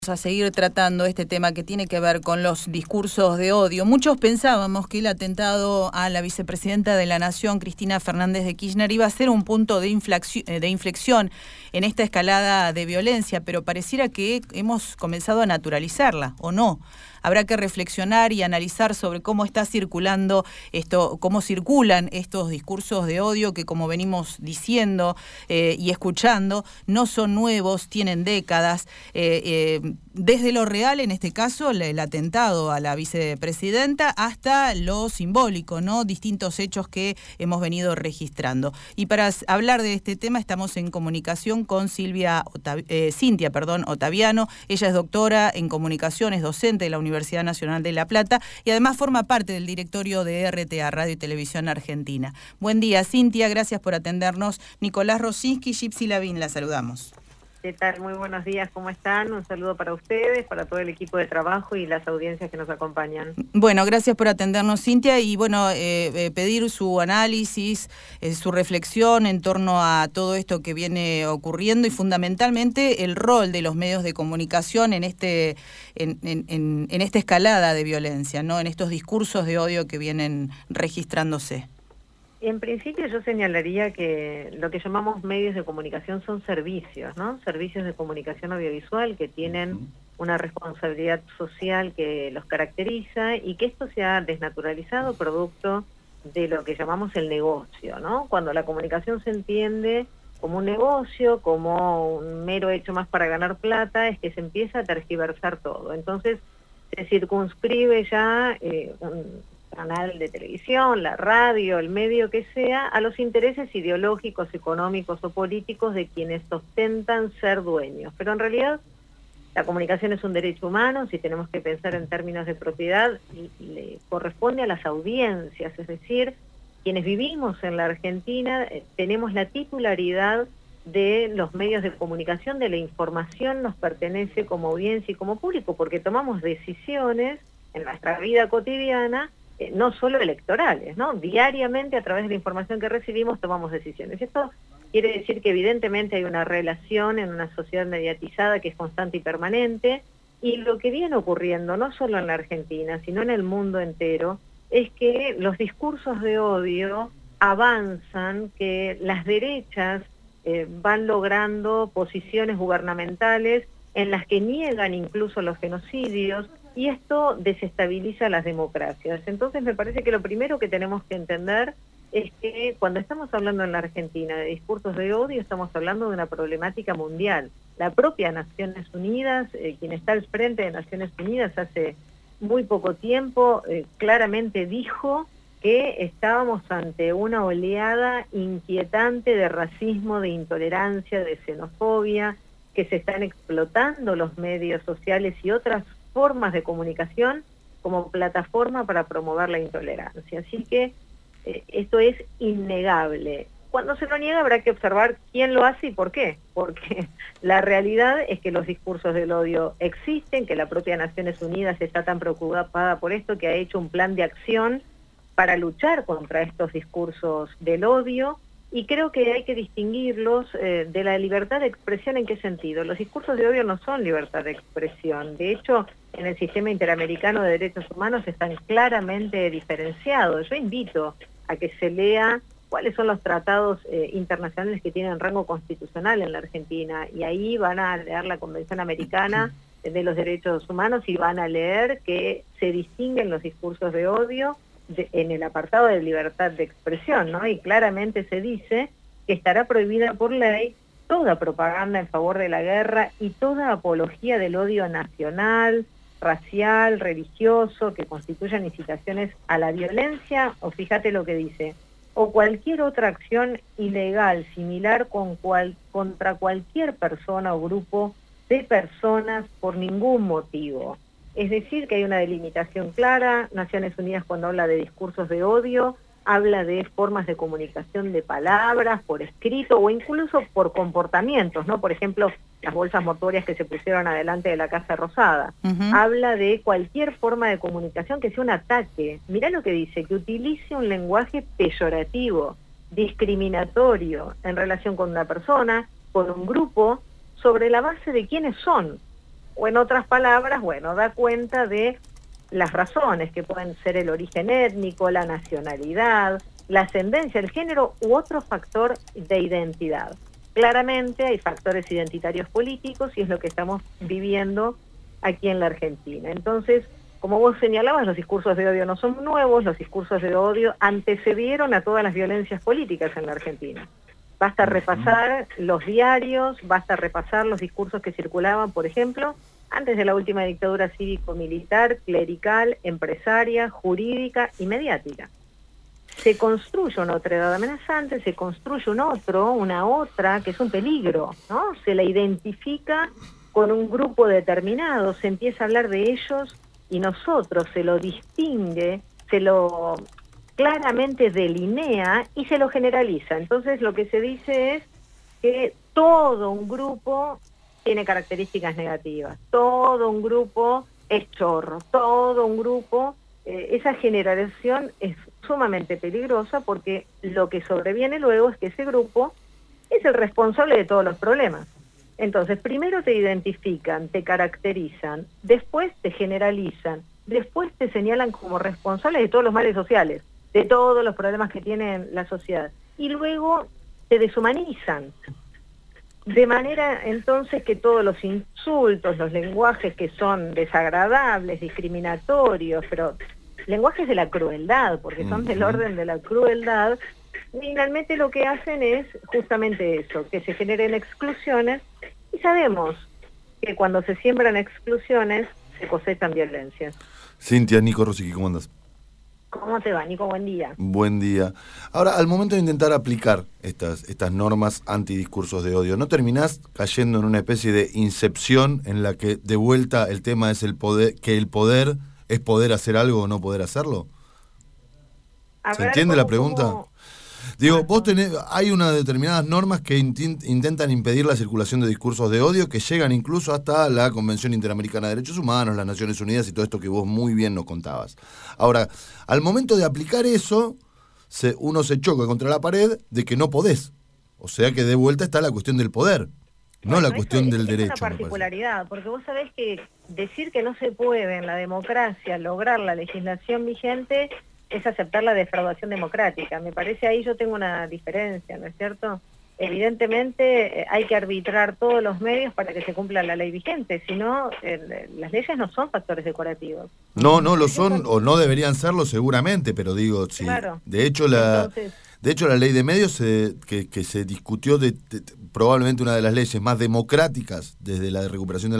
A seguir tratando este tema que tiene que ver con los discursos de odio. Muchos pensábamos que el atentado a la vicepresidenta de la Nación, Cristina Fernández de Kirchner, iba a ser un punto de inflexión en esta escalada de violencia, pero pareciera que hemos comenzado a naturalizarla, ¿o no? Habrá que reflexionar y analizar sobre cómo está circulando esto, cómo circulan estos discursos de odio que, como venimos diciendo y escuchando, no son nuevos, tienen décadas. Desde lo real, en este caso, el atentado a la vicepresidenta, hasta lo simbólico, ¿no? Distintos hechos que hemos venido registrando. Y para hablar de este tema estamos en comunicación con Cintia Ottaviano. Ella es doctora en comunicación, es docente de la Universidad Nacional de La Plata y además forma parte del directorio de RTA, Radio y Televisión Argentina. Buen día, Cintia, gracias por atendernos. Nicolás Rosinski, Gypsy Lavín, la saludamos. ¿Qué tal? Muy buenos días, ¿cómo están? Un saludo para ustedes, para todo el equipo de trabajo y las audiencias que nos acompañan. Bueno, gracias por atendernos, Cintia, y bueno, pedir su análisis, su reflexión en torno a todo esto que viene ocurriendo y fundamentalmente el rol de los medios de comunicación en esta escalada de violencia, ¿no? En estos discursos de odio que vienen registrándose. En principio yo señalaría que lo que llamamos medios de comunicación son servicios, ¿no? Servicios de comunicación audiovisual que tienen una responsabilidad social que los caracteriza y que esto se ha desnaturalizado producto de lo que llamamos el negocio, ¿no? Cuando la comunicación se entiende como un negocio, como un mero hecho más para ganar plata, es que se empieza a tergiversar todo. Entonces se circunscribe ya un canal de televisión, la radio, el medio que sea, a los intereses ideológicos, económicos o políticos de quienes ostentan ser dueños. Pero en realidad la comunicación es un derecho humano, si tenemos que pensar en términos de propiedad, le corresponde a las audiencias, es decir, quienes vivimos en la Argentina tenemos la titularidad de los medios de comunicación, de la información nos pertenece como audiencia y como público, porque tomamos decisiones en nuestra vida cotidiana, no solo electorales, ¿no? Diariamente a través de la información que recibimos tomamos decisiones. Esto quiere decir que evidentemente hay una relación en una sociedad mediatizada que es constante y permanente, y lo que viene ocurriendo, no solo en la Argentina, sino en el mundo entero, es que los discursos de odio avanzan, que las derechas van logrando posiciones gubernamentales en las que niegan incluso los genocidios, y esto desestabiliza las democracias. Entonces me parece que lo primero que tenemos que entender es que cuando estamos hablando en la Argentina de discursos de odio, estamos hablando de una problemática mundial. La propia Naciones Unidas, quien está al frente de Naciones Unidas hace muy poco tiempo, claramente dijo que estábamos ante una oleada inquietante de racismo, de intolerancia, de xenofobia, que se están explotando los medios sociales y otras formas de comunicación como plataforma para promover la intolerancia. Así que esto es innegable. Cuando se lo niega habrá que observar quién lo hace y por qué, porque la realidad es que los discursos del odio existen, que la propia Naciones Unidas está tan preocupada por esto que ha hecho un plan de acción para luchar contra estos discursos del odio, y creo que hay que distinguirlos de la libertad de expresión. ¿En qué sentido? Los discursos de odio no son libertad de expresión. De hecho, en el sistema interamericano de derechos humanos están claramente diferenciados. Yo invito a que se lea cuáles son los tratados internacionales que tienen rango constitucional en la Argentina, y ahí van a leer la Convención Americana de los Derechos Humanos y van a leer que se distinguen los discursos de odio en el apartado de libertad de expresión, ¿no? Y claramente se dice que estará prohibida por ley toda propaganda en favor de la guerra y toda apología del odio nacional, racial, religioso, que constituyan incitaciones a la violencia, o fíjate lo que dice, o cualquier otra acción ilegal similar contra cualquier persona o grupo de personas por ningún motivo. Es decir, que hay una delimitación clara. Naciones Unidas, cuando habla de discursos de odio, habla de formas de comunicación de palabras, por escrito o incluso por comportamientos, ¿no? Por ejemplo, las bolsas mortuorias que se pusieron adelante de la Casa Rosada. Habla de cualquier forma de comunicación que sea un ataque. Mirá lo que dice, que utilice un lenguaje peyorativo, discriminatorio en relación con una persona, con un grupo, sobre la base de quiénes son. o en otras palabras, bueno, da cuenta de las razones que pueden ser el origen étnico, la nacionalidad, la ascendencia, el género u otro factor de identidad. Claramente hay factores identitarios políticos y es lo que estamos viviendo aquí en la Argentina. Entonces, como vos señalabas, los discursos de odio no son nuevos, los discursos de odio antecedieron a todas las violencias políticas en la Argentina. Basta repasar los diarios, basta repasar los discursos que circulaban, por ejemplo, antes de la última dictadura cívico-militar, clerical, empresaria, jurídica y mediática. Se construye una otra edad amenazante, se construye una otra, que es un peligro, ¿no? Se la identifica con un grupo determinado, se empieza a hablar de ellos y nosotros, se lo distingue, se lo claramente delinea y se lo generaliza. Entonces lo que se dice es que todo un grupo tiene características negativas, todo un grupo es chorro, todo un grupo, esa generalización es sumamente peligrosa porque lo que sobreviene luego es que ese grupo es el responsable de todos los problemas. Entonces, primero te identifican, te caracterizan, después te generalizan, después te señalan como responsable de todos los males sociales, de todos los problemas que tiene la sociedad, y luego te deshumanizan. De manera entonces que todos los insultos, los lenguajes que son desagradables, discriminatorios, pero lenguajes de la crueldad, porque son del orden de la crueldad, finalmente lo que hacen es justamente eso, que se generen exclusiones, y sabemos que cuando se siembran exclusiones se cosechan violencias. Cintia, Nico Rosicky, ¿cómo andas? ¿Cómo te va, Nico? Buen día. Buen día. Ahora, al momento de intentar aplicar estas normas antidiscursos de odio, ¿no terminás cayendo en una especie de incepción en la que de vuelta el tema es el poder, que el poder es poder hacer algo o no poder hacerlo? ¿Se entiende la pregunta? Digo, vos hay unas determinadas normas que intentan impedir la circulación de discursos de odio que llegan incluso hasta la Convención Interamericana de Derechos Humanos, las Naciones Unidas y todo esto que vos muy bien nos contabas. Ahora, al momento de aplicar eso, uno se choca contra la pared de que no podés. O sea que de vuelta está la cuestión del poder, no la cuestión del derecho. Es una particularidad, porque vos sabés que decir que no se puede en la democracia lograr la legislación vigente es aceptar la defraudación democrática. Me parece ahí yo tengo una diferencia, ¿no es cierto? Evidentemente hay que arbitrar todos los medios para que se cumpla la ley vigente, si no, las leyes no son factores decorativos. No lo son, o no deberían serlo seguramente, pero digo, sí. Claro. De hecho, la ley de medios que se discutió probablemente una de las leyes más democráticas desde la recuperación de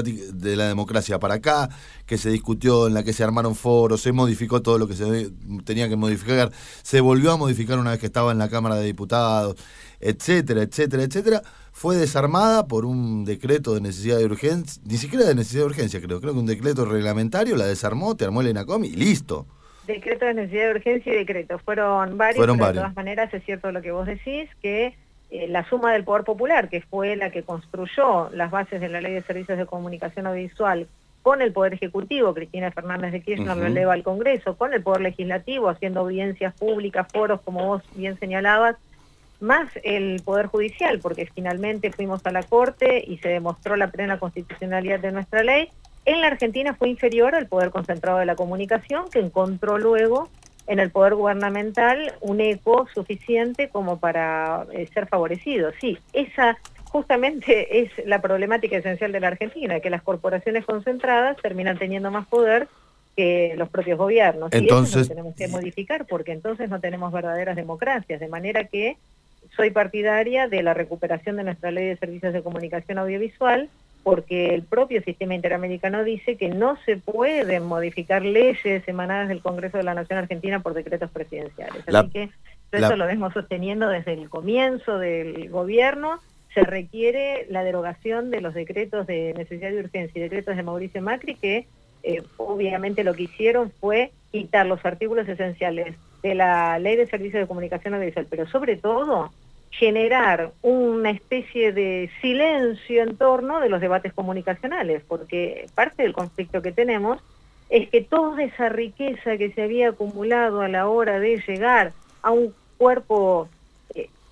la democracia para acá, que se discutió, en la que se armaron foros, se modificó todo lo que se tenía que modificar, se volvió a modificar una vez que estaba en la Cámara de Diputados, etcétera, etcétera, etcétera, fue desarmada por un decreto de necesidad de urgencia, ni siquiera de necesidad de urgencia creo que un decreto reglamentario la desarmó, te armó el ENACOM y listo. Decreto de necesidad de urgencia y decretos, fueron varios. De todas maneras es cierto lo que vos decís, que la suma del poder popular, que fue la que construyó las bases de la Ley de Servicios de Comunicación Audiovisual, con el Poder Ejecutivo, Cristina Fernández de Kirchner lo eleva al Congreso, con el Poder Legislativo, haciendo audiencias públicas, foros, como vos bien señalabas, más el Poder Judicial, porque finalmente fuimos a la Corte y se demostró la plena constitucionalidad de nuestra ley. En la Argentina fue inferior al Poder Concentrado de la Comunicación, que encontró luego en el Poder Gubernamental un eco suficiente como para ser favorecido. Sí, esa justamente es la problemática esencial de la Argentina, que las corporaciones concentradas terminan teniendo más poder que los propios gobiernos. Entonces, y eso lo tenemos que modificar, porque entonces no tenemos verdaderas democracias, de manera que soy partidaria de la recuperación de nuestra Ley de Servicios de Comunicación Audiovisual, porque el propio sistema interamericano dice que no se pueden modificar leyes emanadas del Congreso de la Nación Argentina por decretos presidenciales. Así que eso lo vengo sosteniendo desde el comienzo del gobierno. Se requiere la derogación de los decretos de necesidad de urgencia y decretos de Mauricio Macri, que obviamente lo que hicieron fue quitar los artículos esenciales de la Ley de Servicios de Comunicación Audiovisual, pero sobre todo generar una especie de silencio en torno de los debates comunicacionales, porque parte del conflicto que tenemos es que toda esa riqueza que se había acumulado a la hora de llegar a un cuerpo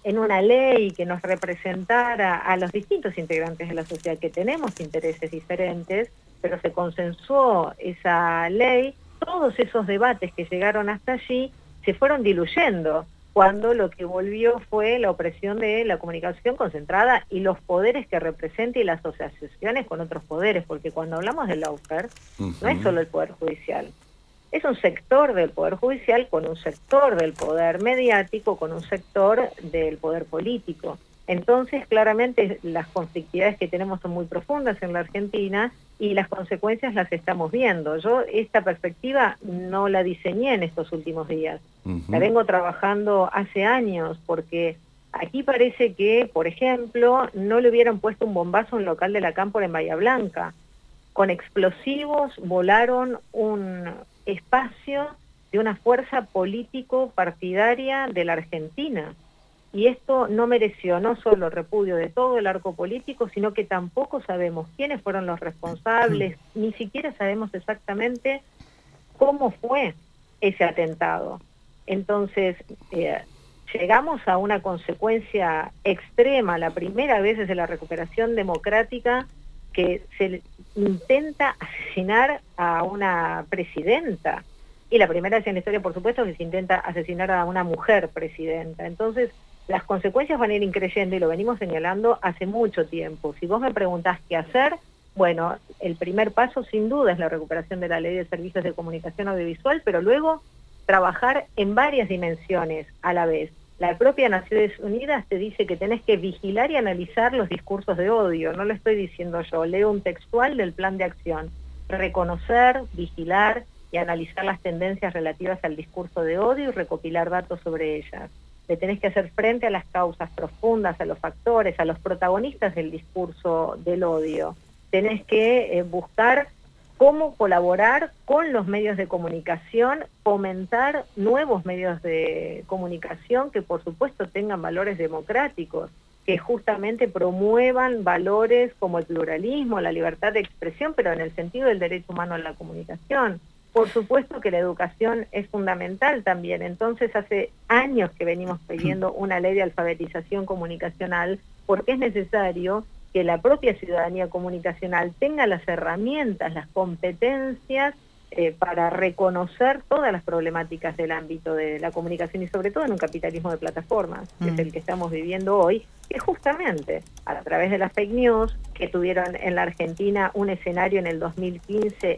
en una ley que nos representara a los distintos integrantes de la sociedad, que tenemos intereses diferentes, pero se consensuó esa ley. Todos esos debates que llegaron hasta allí se fueron diluyendo, cuando lo que volvió fue la opresión de la comunicación concentrada y los poderes que representa y las asociaciones con otros poderes, porque cuando hablamos del lawfare, no es solo el Poder Judicial, es un sector del Poder Judicial con un sector del poder mediático, con un sector del poder político. Entonces, claramente, las conflictividades que tenemos son muy profundas en la Argentina y las consecuencias las estamos viendo. Yo esta perspectiva no la diseñé en estos últimos días. La vengo trabajando hace años, porque aquí parece que, por ejemplo, no le hubieran puesto un bombazo a un local de la Cámpora en Bahía Blanca. Con explosivos volaron un espacio de una fuerza político-partidaria de la Argentina. Y esto no mereció no solo el repudio de todo el arco político, sino que tampoco sabemos quiénes fueron los responsables, ni siquiera sabemos exactamente cómo fue ese atentado. Entonces, llegamos a una consecuencia extrema, la primera vez desde la recuperación democrática, que se intenta asesinar a una presidenta. Y la primera vez en la historia, por supuesto, que se intenta asesinar a una mujer presidenta. Entonces, las consecuencias van a ir increyendo y lo venimos señalando hace mucho tiempo. Si vos me preguntás qué hacer, bueno, el primer paso sin duda es la recuperación de la Ley de Servicios de Comunicación Audiovisual, pero luego trabajar en varias dimensiones a la vez. La propia Naciones Unidas te dice que tenés que vigilar y analizar los discursos de odio, no lo estoy diciendo yo, leo un textual del plan de acción. Reconocer, vigilar y analizar las tendencias relativas al discurso de odio y recopilar datos sobre ellas. Le tenés que hacer frente a las causas profundas, a los factores, a los protagonistas del discurso del odio. Tenés que buscar cómo colaborar con los medios de comunicación, fomentar nuevos medios de comunicación que por supuesto tengan valores democráticos, que justamente promuevan valores como el pluralismo, la libertad de expresión, pero en el sentido del derecho humano a la comunicación. Por supuesto que la educación es fundamental también, entonces hace años que venimos pidiendo una ley de alfabetización comunicacional, porque es necesario que la propia ciudadanía comunicacional tenga las herramientas, las competencias para reconocer todas las problemáticas del ámbito de la comunicación y sobre todo en un capitalismo de plataformas, que es el que estamos viviendo hoy, que justamente a través de las fake news que tuvieron en la Argentina un escenario en el 2015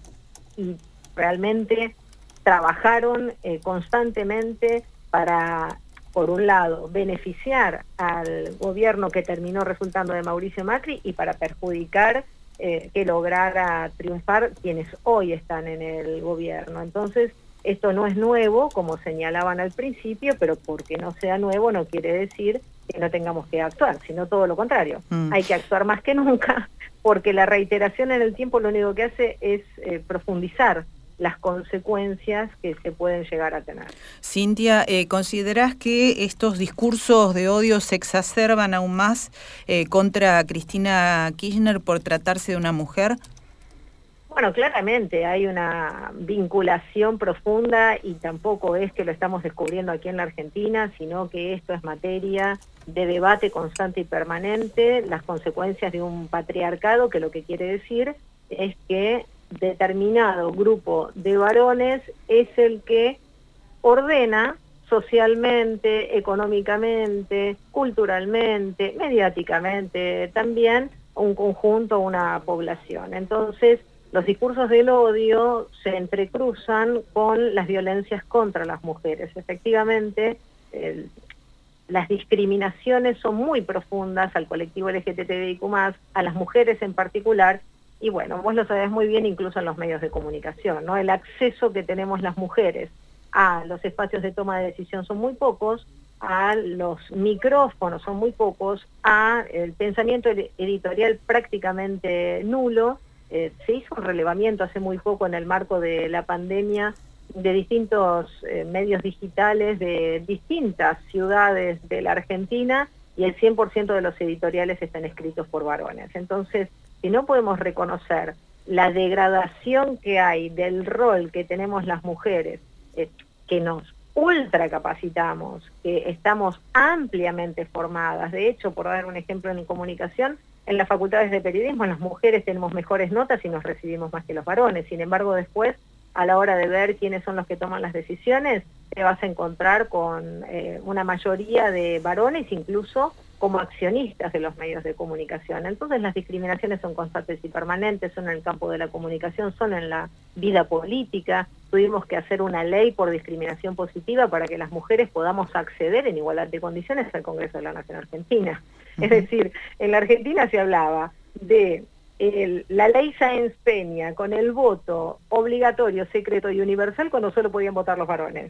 y realmente trabajaron constantemente para, por un lado, beneficiar al gobierno que terminó resultando de Mauricio Macri y para perjudicar que lograra triunfar quienes hoy están en el gobierno. Entonces, esto no es nuevo, como señalaban al principio, pero porque no sea nuevo no quiere decir que no tengamos que actuar, sino todo lo contrario. Hay que actuar más que nunca, porque la reiteración en el tiempo lo único que hace es profundizar las consecuencias que se pueden llegar a tener. Cintia, ¿considerás que estos discursos de odio se exacerban aún más contra Cristina Kirchner por tratarse de una mujer? Bueno, claramente hay una vinculación profunda y tampoco es que lo estamos descubriendo aquí en la Argentina, sino que esto es materia de debate constante y permanente, las consecuencias de un patriarcado que lo que quiere decir es que determinado grupo de varones es el que ordena socialmente, económicamente, culturalmente, mediáticamente, también un conjunto, una población. Entonces, los discursos del odio se entrecruzan con las violencias contra las mujeres. Efectivamente, las discriminaciones son muy profundas al colectivo LGTBIQ+, a las mujeres en particular, y bueno, vos lo sabés muy bien incluso en los medios de comunicación, ¿no? El acceso que tenemos las mujeres a los espacios de toma de decisión son muy pocos, a los micrófonos son muy pocos, a el pensamiento editorial prácticamente nulo. Se hizo un relevamiento hace muy poco en el marco de la pandemia de distintos medios digitales de distintas ciudades de la Argentina y el 100% de los editoriales están escritos por varones. Entonces, si no podemos reconocer la degradación que hay del rol que tenemos las mujeres, que nos ultra capacitamos, que estamos ampliamente formadas. De hecho, por dar un ejemplo en comunicación, en las facultades de periodismo las mujeres tenemos mejores notas y nos recibimos más que los varones. Sin embargo, después, a la hora de ver quiénes son los que toman las decisiones, te vas a encontrar con una mayoría de varones, incluso como accionistas de los medios de comunicación. Entonces las discriminaciones son constantes y permanentes, son en el campo de la comunicación, son en la vida política. Tuvimos que hacer una ley por discriminación positiva para que las mujeres podamos acceder en igualdad de condiciones al Congreso de la Nación Argentina. Es decir, en la Argentina se hablaba de la ley Sáenz Peña con el voto obligatorio, secreto y universal cuando solo podían votar los varones.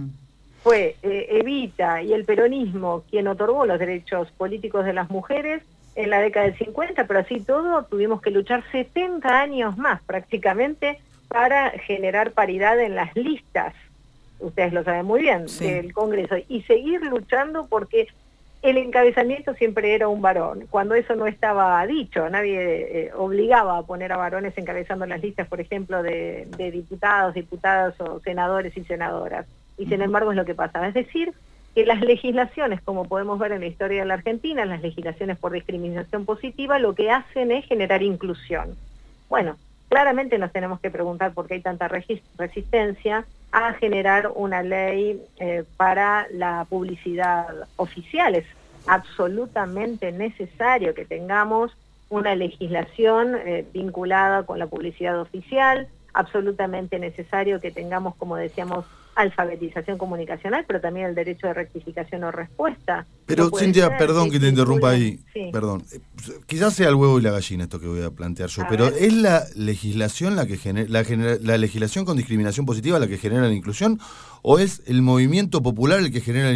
Fue Evita y el peronismo quien otorgó los derechos políticos de las mujeres en la década del 50, pero así todo tuvimos que luchar 70 años más prácticamente para generar paridad en las listas, ustedes lo saben muy bien, sí, del Congreso, y seguir luchando porque el encabezamiento siempre era un varón, cuando eso no estaba dicho, nadie obligaba a poner a varones encabezando las listas, por ejemplo, de diputados, diputadas o senadores y senadoras. Y sin embargo es lo que pasaba. Es decir, que las legislaciones, como podemos ver en la historia de la Argentina, las legislaciones por discriminación positiva, lo que hacen es generar inclusión. Bueno, claramente nos tenemos que preguntar por qué hay tanta resistencia a generar una ley para la publicidad oficial. Es absolutamente necesario que tengamos una legislación vinculada con la publicidad oficial, absolutamente necesario que tengamos, como decíamos, alfabetización comunicacional, pero también el derecho de rectificación o respuesta. Pero no Cintia, perdón que te interrumpa ahí, sí. Perdón, quizás sea el huevo y la gallina esto que voy a plantear yo, pero ¿es la legislación la que la legislación con discriminación positiva la que genera la inclusión, o es el movimiento popular el que genera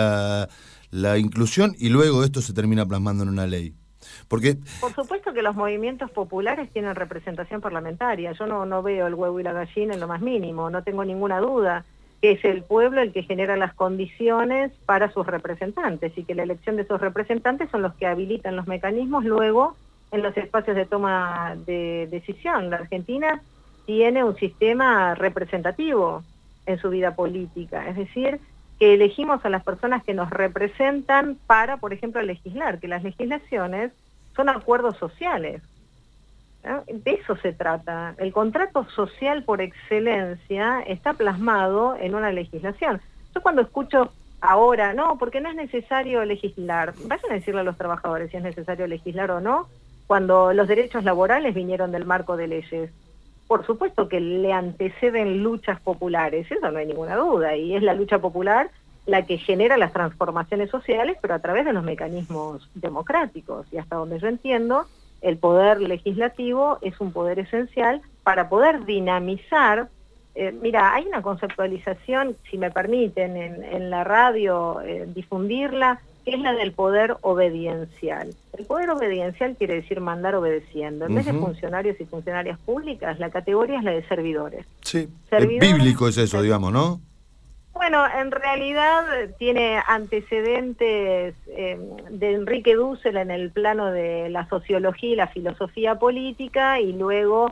la inclusión y luego esto se termina plasmando en una ley? Porque por supuesto que los movimientos populares tienen representación parlamentaria. Yo no veo el huevo y la gallina en lo más mínimo, no tengo ninguna duda que es el pueblo el que genera las condiciones para sus representantes y que la elección de esos representantes son los que habilitan los mecanismos luego en los espacios de toma de decisión. La Argentina tiene un sistema representativo en su vida política, es decir, que elegimos a las personas que nos representan para, por ejemplo, legislar, que las legislaciones son acuerdos sociales. ¿No? De eso se trata. El contrato social por excelencia está plasmado en una legislación. Yo cuando escucho ahora, no, porque no es necesario legislar, vayan a decirle a los trabajadores si es necesario legislar o no, cuando los derechos laborales vinieron del marco de leyes. Por supuesto que le anteceden luchas populares, eso no hay ninguna duda, y es la lucha popular la que genera las transformaciones sociales, pero a través de los mecanismos democráticos, y hasta donde yo entiendo, el poder legislativo es un poder esencial para poder dinamizar. Mira, hay una conceptualización, si me permiten, en la radio difundirla, que es la del poder obediencial. El poder obediencial quiere decir mandar obedeciendo. En vez de funcionarios y funcionarias públicas, la categoría es la de servidores. Sí, bíblico es eso, digamos, ¿no? Bueno, en realidad tiene antecedentes de Enrique Dussel en el plano de la sociología y la filosofía política, y luego,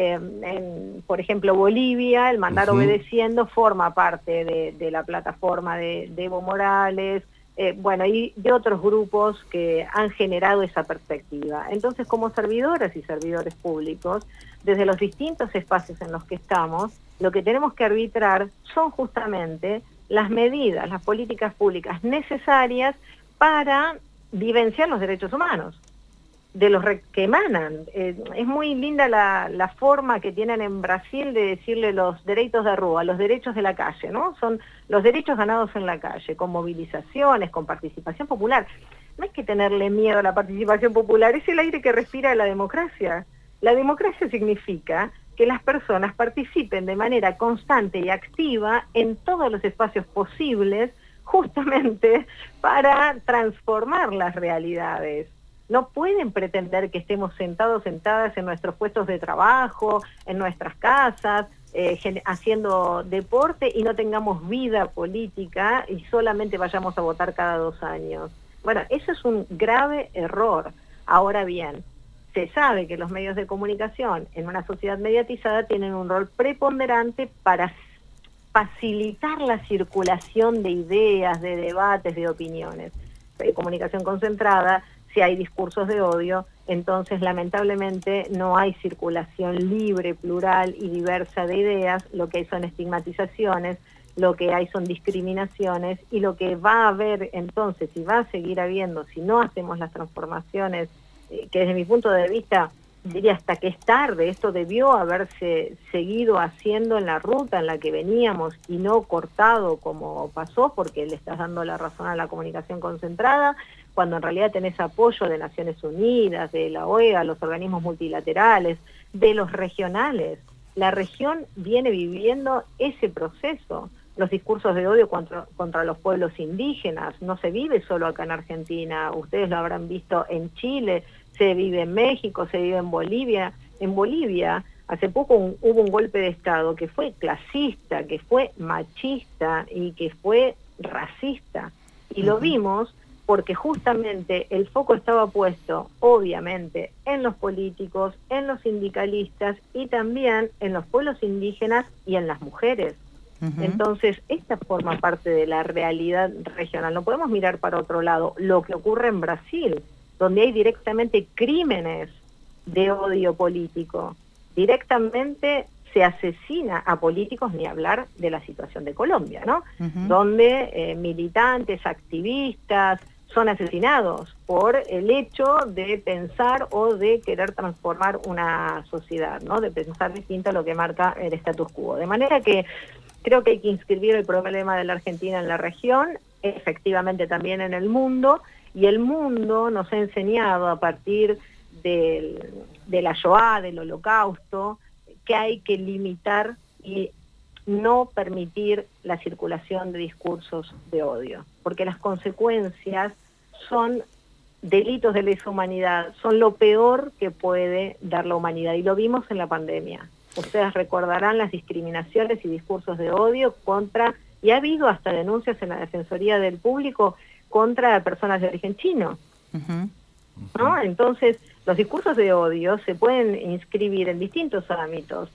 por ejemplo, Bolivia, el mandar obedeciendo forma parte de la plataforma de Evo Morales, bueno, y de otros grupos que han generado esa perspectiva. Entonces, como servidoras y servidores públicos, desde los distintos espacios en los que estamos, lo que tenemos que arbitrar son justamente las medidas, las políticas públicas necesarias para vivenciar los derechos humanos, de los que emanan. Es muy linda la forma que tienen en Brasil de decirle los derechos de rúa, los derechos de la calle, ¿no? Son los derechos ganados en la calle, con movilizaciones, con participación popular. No hay que tenerle miedo a la participación popular, es el aire que respira la democracia. La democracia significa que las personas participen de manera constante y activa en todos los espacios posibles, justamente para transformar las realidades. No pueden pretender que estemos sentadas en nuestros puestos de trabajo, en nuestras casas, haciendo deporte y no tengamos vida política y solamente vayamos a votar cada 2 años. Bueno, eso es un grave error. Ahora bien, se sabe que los medios de comunicación en una sociedad mediatizada tienen un rol preponderante para facilitar la circulación de ideas, de debates, de opiniones. Comunicación concentrada, si hay discursos de odio, entonces lamentablemente no hay circulación libre, plural y diversa de ideas, lo que hay son estigmatizaciones, lo que hay son discriminaciones, y lo que va a haber entonces, y va a seguir habiendo, si no hacemos las transformaciones, que desde mi punto de vista, diría hasta que es tarde, esto debió haberse seguido haciendo en la ruta en la que veníamos y no cortado como pasó, porque le estás dando la razón a la comunicación concentrada, cuando en realidad tenés apoyo de Naciones Unidas, de la OEA, los organismos multilaterales, de los regionales. La región viene viviendo ese proceso. Los discursos de odio contra los pueblos indígenas no se vive solo acá en Argentina, ustedes lo habrán visto en Chile, se vive en México, se vive en Bolivia. En Bolivia hace poco hubo un golpe de Estado que fue clasista, que fue machista y que fue racista. Y lo vimos porque justamente el foco estaba puesto, obviamente, en los políticos, en los sindicalistas y también en los pueblos indígenas y en las mujeres. Entonces, esta forma parte de la realidad regional. No podemos mirar para otro lado. Lo que ocurre en Brasil, donde hay directamente crímenes de odio político, directamente se asesina a políticos, ni hablar de la situación de Colombia, ¿no? Donde militantes, activistas son asesinados por el hecho de pensar o de querer transformar una sociedad, ¿no? De pensar distinto a lo que marca el status quo. De manera que creo que hay que inscribir el problema de la Argentina en la región, efectivamente también en el mundo, y el mundo nos ha enseñado a partir de la Shoah, del Holocausto, que hay que limitar y no permitir la circulación de discursos de odio, porque las consecuencias son delitos de lesa humanidad, son lo peor que puede dar la humanidad, y lo vimos en la pandemia. Ustedes recordarán las discriminaciones y discursos de odio contra, y ha habido hasta denuncias en la Defensoría del Público contra personas de origen chino, ¿no? Entonces, los discursos de odio se pueden inscribir en distintos ámbitos,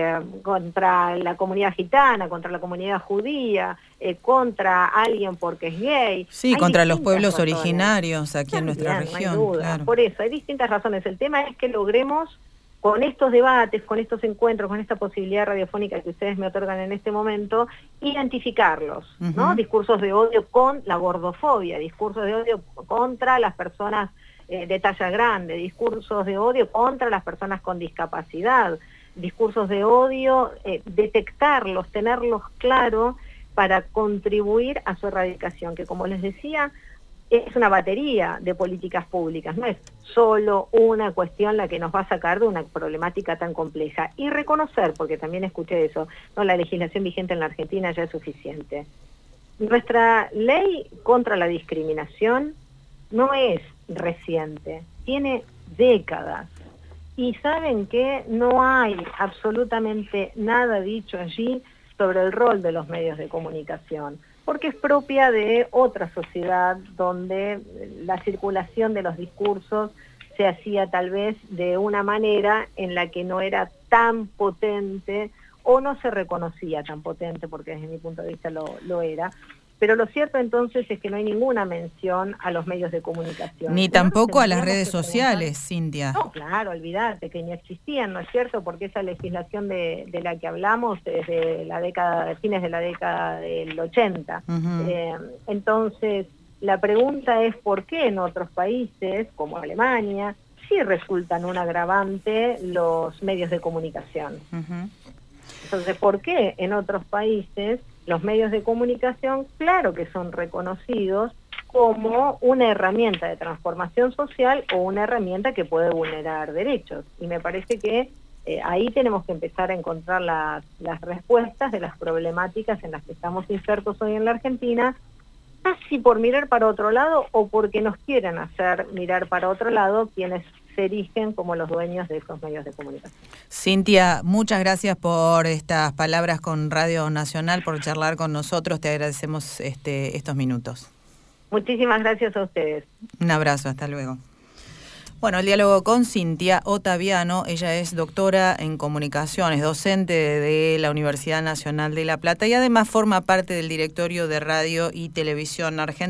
contra la comunidad gitana, contra la comunidad judía, contra alguien porque es gay. Sí, contra los pueblos originarios aquí en nuestra región. No hay duda. Claro. Por eso, hay distintas razones. El tema es que logremos, con estos debates, con estos encuentros, con esta posibilidad radiofónica que ustedes me otorgan en este momento, identificarlos, ¿no? Discursos de odio con la gordofobia, discursos de odio contra las personas de talla grande, discursos de odio contra las personas con discapacidad, discursos de odio, detectarlos, tenerlos claros para contribuir a su erradicación, que como les decía, es una batería de políticas públicas, no es solo una cuestión la que nos va a sacar de una problemática tan compleja. Y reconocer, porque también escuché eso, no, la legislación vigente en la Argentina ya es suficiente. Nuestra ley contra la discriminación no es reciente, tiene décadas. Y saben que no hay absolutamente nada dicho allí sobre el rol de los medios de comunicación, porque es propia de otra sociedad donde la circulación de los discursos se hacía tal vez de una manera en la que no era tan potente o no se reconocía tan potente, porque desde mi punto de vista lo era. Pero lo cierto entonces es que no hay ninguna mención a los medios de comunicación. Ni tampoco a las redes sociales, Cintia. No, claro, olvídate que ni existían, ¿no es cierto? Porque esa legislación de la que hablamos desde la década, fines de la década del 80. Entonces, la pregunta es por qué en otros países, como Alemania, sí resultan un agravante los medios de comunicación. Entonces, ¿por qué en otros países los medios de comunicación, claro que son reconocidos como una herramienta de transformación social o una herramienta que puede vulnerar derechos? Y me parece que ahí tenemos que empezar a encontrar las respuestas de las problemáticas en las que estamos insertos hoy en la Argentina, casi por mirar para otro lado o porque nos quieren hacer mirar para otro lado quienes se erigen como los dueños de esos medios de comunicación. Cintia, muchas gracias por estas palabras con Radio Nacional, por charlar con nosotros. Te agradecemos estos minutos. Muchísimas gracias a ustedes. Un abrazo, hasta luego. Bueno, el diálogo con Cintia Ottaviano, ella es doctora en comunicaciones, docente de la Universidad Nacional de La Plata y además forma parte del directorio de Radio y Televisión Argentina.